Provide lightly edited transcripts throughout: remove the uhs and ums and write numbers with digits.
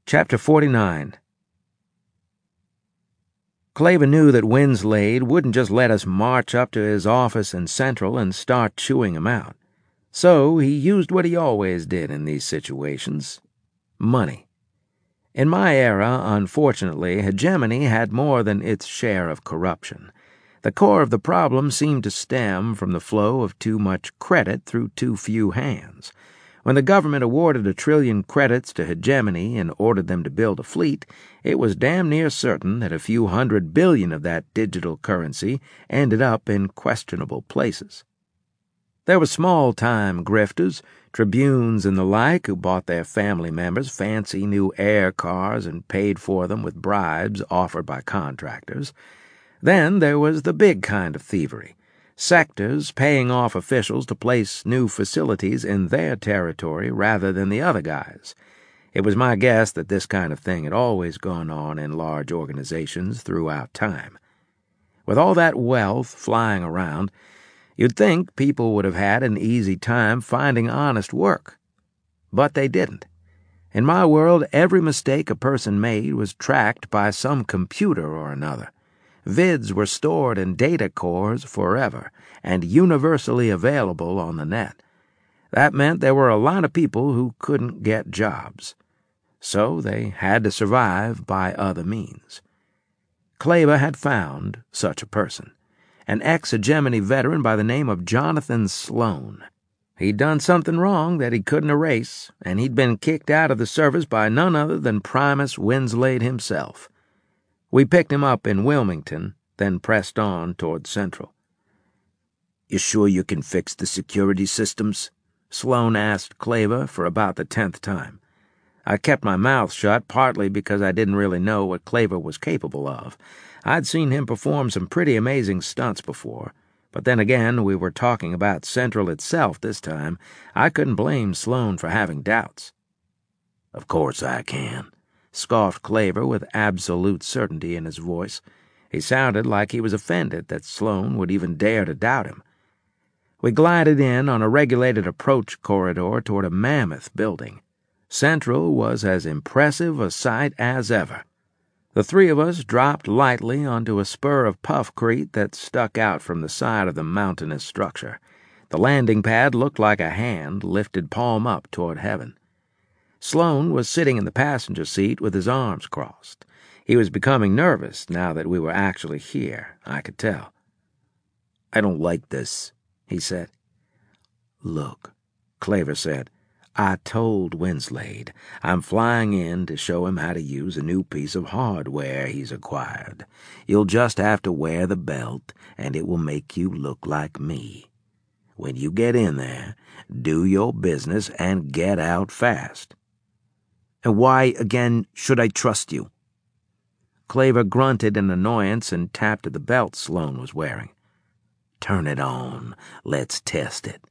Chapter 49. Claver knew that Winslade wouldn't just let us march up to his office in Central and start chewing him out. So he used what he always did in these situations: money. In my era, unfortunately, hegemony had more than its share of corruption. The core of the problem seemed to stem from the flow of too much credit through too few hands. When the government awarded 1 trillion credits to hegemony and ordered them to build a fleet, it was damn near certain that a few $100 billion of that digital currency ended up in questionable places. There were small-time grifters, tribunes and the like, who bought their family members fancy new air cars and paid for them with bribes offered by contractors. Then there was the big kind of thievery: sectors paying off officials to place new facilities in their territory rather than the other guys. It was my guess that this kind of thing had always gone on in large organizations throughout time. With all that wealth flying around, you'd think people would have had an easy time finding honest work. But they didn't. In my world, every mistake a person made was tracked by some computer or another. Vids were stored in data cores forever and universally available on the net. That meant there were a lot of people who couldn't get jobs. So they had to survive by other means. Claver had found such a person: an ex-hegemony veteran by the name of Jonathan Sloan. He'd done something wrong that he couldn't erase, and he'd been kicked out of the service by none other than Primus Winslade himself. We picked him up in Wilmington, then pressed on toward Central. "You sure you can fix the security systems?" Sloan asked Claver for about the 10th time. I kept my mouth shut, partly because I didn't really know what Claver was capable of. I'd seen him perform some pretty amazing stunts before, but then again, we were talking about Central itself this time. I couldn't blame Sloan for having doubts. "Of course I can," scoffed Claver with absolute certainty in his voice. He sounded like he was offended that Sloan would even dare to doubt him. We glided in on a regulated approach corridor toward a mammoth building. Central was as impressive a sight as ever. The three of us dropped lightly onto a spur of puffcrete that stuck out from the side of the mountainous structure. The landing pad looked like a hand lifted palm up toward heaven. Sloan was sitting in the passenger seat with his arms crossed. He was becoming nervous now that we were actually here, I could tell. "I don't like this," he said. "Look," Claver said, "I told Winslade I'm flying in to show him how to use a new piece of hardware he's acquired. You'll just have to wear the belt, and it will make you look like me. When you get in there, do your business and get out fast." "And why, again, should I trust you?" Claver grunted in annoyance and tapped at the belt Sloan was wearing. "Turn it on. Let's test it."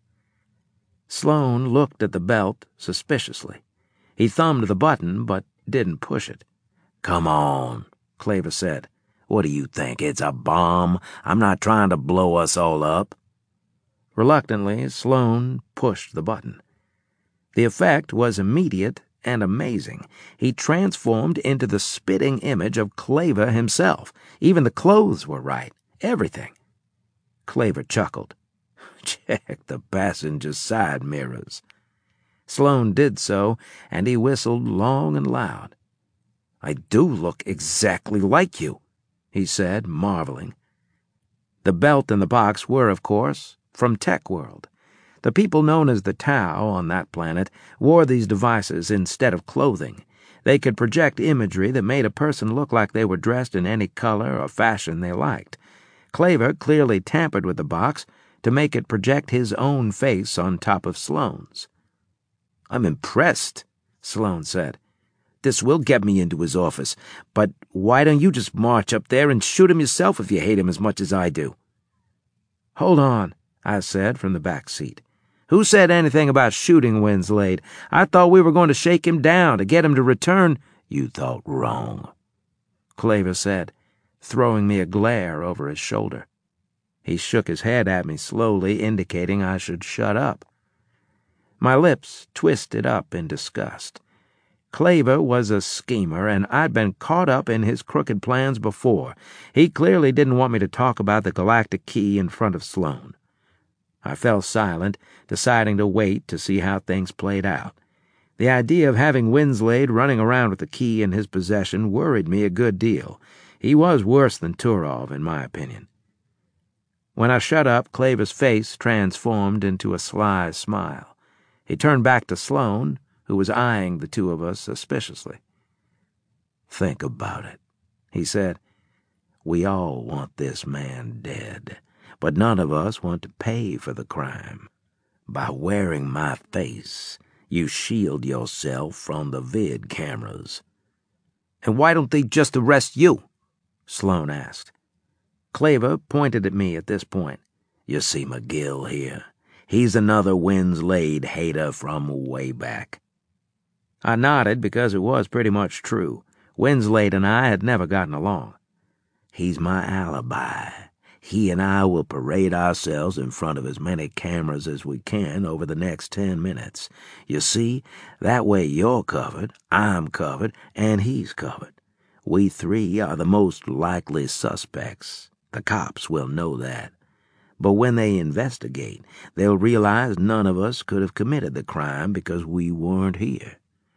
Sloan looked at the belt suspiciously. He thumbed the button, but didn't push it. "Come on," Claver said. "What do you think, it's a bomb? I'm not trying to blow us all up." Reluctantly, Sloan pushed the button. The effect was immediate and amazing. He transformed into the spitting image of Claver himself. Even the clothes were right. Everything. Claver chuckled. "Check the passenger side mirrors." Sloan did so, and he whistled long and loud. "I do look exactly like you," he said, marveling. The belt and the box were, of course, from Tech World. The people known as the Tau on that planet wore these devices instead of clothing. They could project imagery that made a person look like they were dressed in any color or fashion they liked. Claver clearly tampered with the box to make it project his own face on top of Sloan's. "I'm impressed," Sloan said. "This will get me into his office, but why don't you just march up there and shoot him yourself if you hate him as much as I do?" "Hold on," I said from the back seat. "Who said anything about shooting Winslade? I thought we were going to shake him down to get him to return." "You thought wrong," Claver said, throwing me a glare over his shoulder. He shook his head at me slowly, indicating I should shut up. My lips twisted up in disgust. Claver was a schemer, and I'd been caught up in his crooked plans before. He clearly didn't want me to talk about the Galactic Key in front of Sloan. I fell silent, deciding to wait to see how things played out. The idea of having Winslade running around with the key in his possession worried me a good deal. He was worse than Turov, in my opinion. When I shut up, Claver's face transformed into a sly smile. He turned back to Sloan, who was eyeing the two of us suspiciously. "Think about it," he said. "We all want this man dead, but none of us want to pay for the crime. By wearing my face, you shield yourself from the vid cameras." "And why don't they just arrest you?" Sloan asked. Claver pointed at me at this point. "You see McGill here? He's another Winslade hater from way back." I nodded because it was pretty much true. Winslade and I had never gotten along. "He's my alibi. He and I will parade ourselves in front of as many cameras as we can over the next 10 minutes. You see, that way you're covered, I'm covered, and he's covered. We three are the most likely suspects. The cops will know that. But when they investigate, they'll realize none of us could have committed the crime because we weren't here."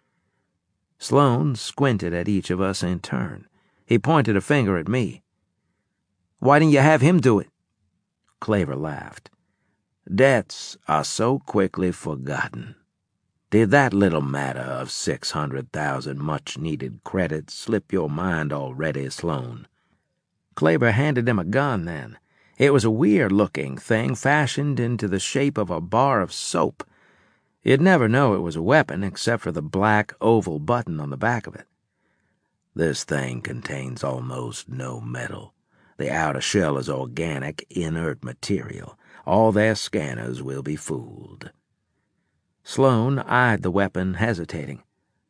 Sloan squinted at each of us in turn. He pointed a finger at me. "Why didn't you have him do it?" Claver laughed. "Debts are so quickly forgotten. Did that little matter of 600,000 much-needed credits slip your mind already, Sloan?" Claver handed him a gun then. It was a weird-looking thing fashioned into the shape of a bar of soap. You'd never know it was a weapon except for the black oval button on the back of it. "This thing contains almost no metal. The outer shell is organic, inert material. All their scanners will be fooled." Sloan eyed the weapon, hesitating.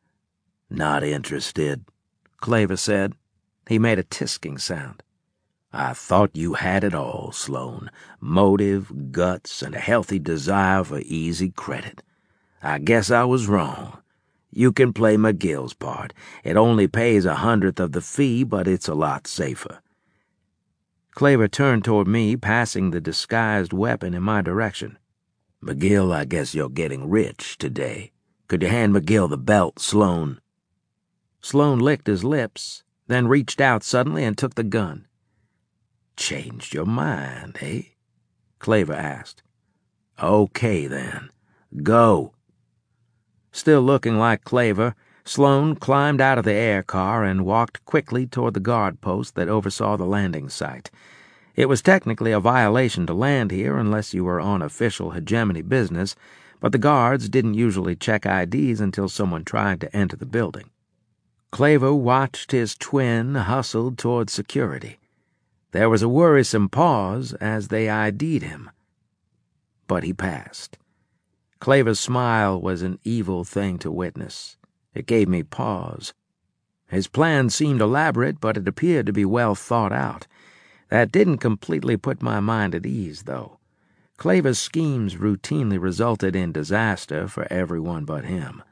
"Not interested," Claver said. He made a tisking sound. "I thought you had it all, Sloan. Motive, guts, and a healthy desire for easy credit. I guess I was wrong. You can play McGill's part. It only pays 1/100th of the fee, but it's a lot safer." Claver turned toward me, passing the disguised weapon in my direction. "McGill, I guess you're getting rich today. Could you hand McGill the belt, Sloan?" Sloan licked his lips, then reached out suddenly and took the gun. "Changed your mind, eh?" Claver asked. "Okay, then. Go." Still looking like Claver, Sloan climbed out of the air car and walked quickly toward the guard post that oversaw the landing site. It was technically a violation to land here unless you were on official hegemony business, but the guards didn't usually check IDs until someone tried to enter the building. Claver watched his twin hustle toward security. There was a worrisome pause as they ID'd him. But he passed. Claver's smile was an evil thing to witness. It gave me pause. His plan seemed elaborate, but it appeared to be well thought out. That didn't completely put my mind at ease, though. Claver's schemes routinely resulted in disaster for everyone but him.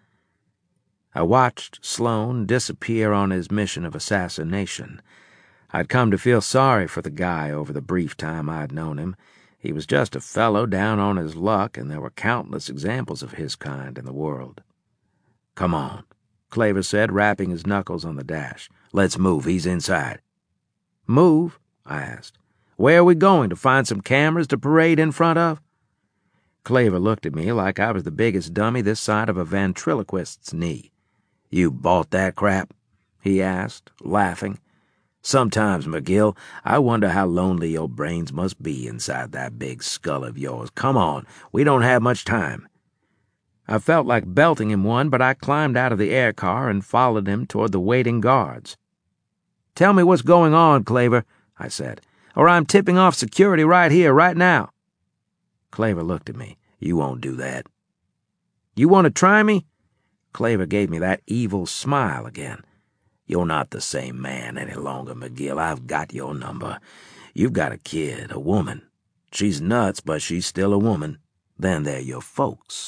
I watched Sloan disappear on his mission of assassination. I'd come to feel sorry for the guy over the brief time I'd known him. He was just a fellow down on his luck, and there were countless examples of his kind in the world. "Come on," Claver said, rapping his knuckles on the dash. "Let's move. He's inside." "Move?" I asked. "Where are we going, to find some cameras to parade in front of?" Claver looked at me like I was the biggest dummy this side of a ventriloquist's knee. "You bought that crap?" he asked, laughing. "Sometimes, McGill, I wonder how lonely your brains must be inside that big skull of yours. Come on, we don't have much time." I felt like belting him one, but I climbed out of the air car and followed him toward the waiting guards. "Tell me what's going on, Claver," I said, "or I'm tipping off security right here, right now." Claver looked at me. "You won't do that." "You want to try me?" Claver gave me that evil smile again. "You're not the same man any longer, McGill. I've got your number. You've got a kid, a woman. She's nuts, but she's still a woman. Then they're your folks.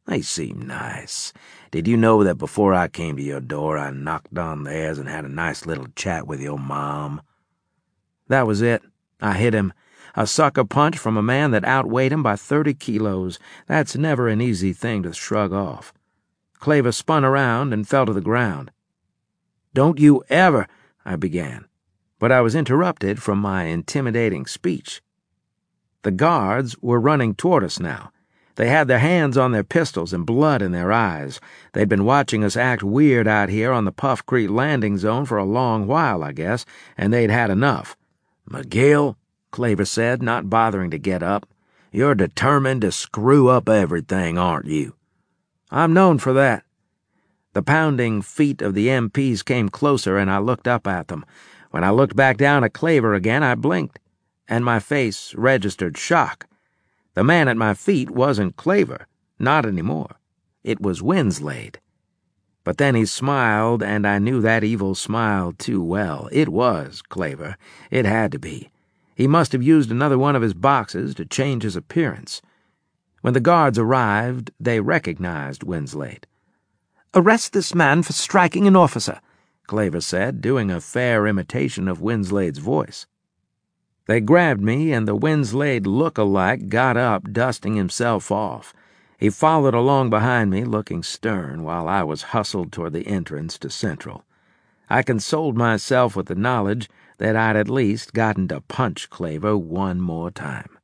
They seem nice. Did you know that before I came to your door, I knocked on theirs and had a nice little chat with your mom?" That was it. I hit him. A sucker punch from a man that outweighed him by 30 kilos. That's never an easy thing to shrug off. Claver spun around and fell to the ground. "Don't you ever—" I began, but I was interrupted from my intimidating speech. The guards were running toward us now. They had their hands on their pistols and blood in their eyes. They'd been watching us act weird out here on the Puff Creek landing zone for a long while, I guess, and they'd had enough. "McGill," Claver said, not bothering to get up, "you're determined to screw up everything, aren't you?" "I'm known for that." The pounding feet of the MPs came closer, and I looked up at them. When I looked back down at Claver again, I blinked, and my face registered shock. The man at my feet wasn't Claver, not anymore. It was Winslade. But then he smiled, and I knew that evil smile too well. It was Claver. It had to be. He must have used another one of his boxes to change his appearance. When the guards arrived, they recognized Winslade. "Arrest this man for striking an officer," Claver said, doing a fair imitation of Winslade's voice. They grabbed me, and the Winslade look-alike got up, dusting himself off. He followed along behind me, looking stern, while I was hustled toward the entrance to Central. I consoled myself with the knowledge that I'd at least gotten to punch Claver one more time.